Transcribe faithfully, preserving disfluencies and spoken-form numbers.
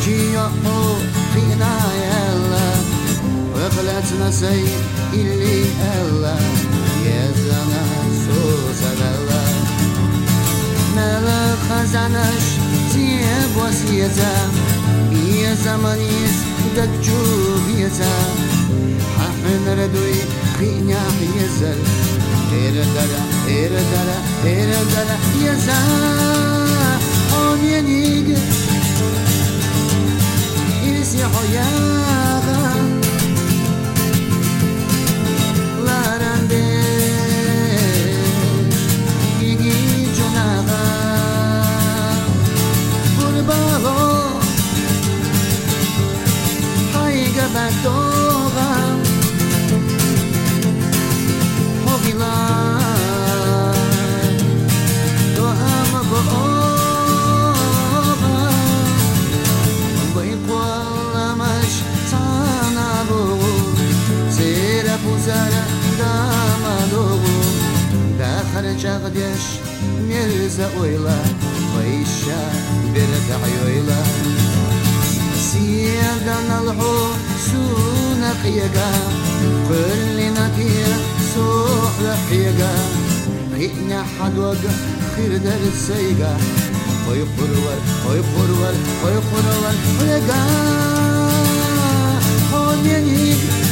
يحو فينا يلا وقلتنا سي اللي ألا يزنا سوسا بلا ملك خزانش زيب وسيتا يا زمانيس دكجو بيتا ححن ردوي خينا يزل إردلا إردلا إردلا يزا on yenig isi hoyaga larande igi jonaga burbalo haiga batoga hovila do amago زرع دامادو داخل جغدش مرزا ويلا ويشا برد عيويلا سيادنا الحو سونا قيقا كلنا كيا سوح لحيقا غينا حدوق خير در السيقا خوي قرول خوي قرول خوي قرول ويقا هون ينيق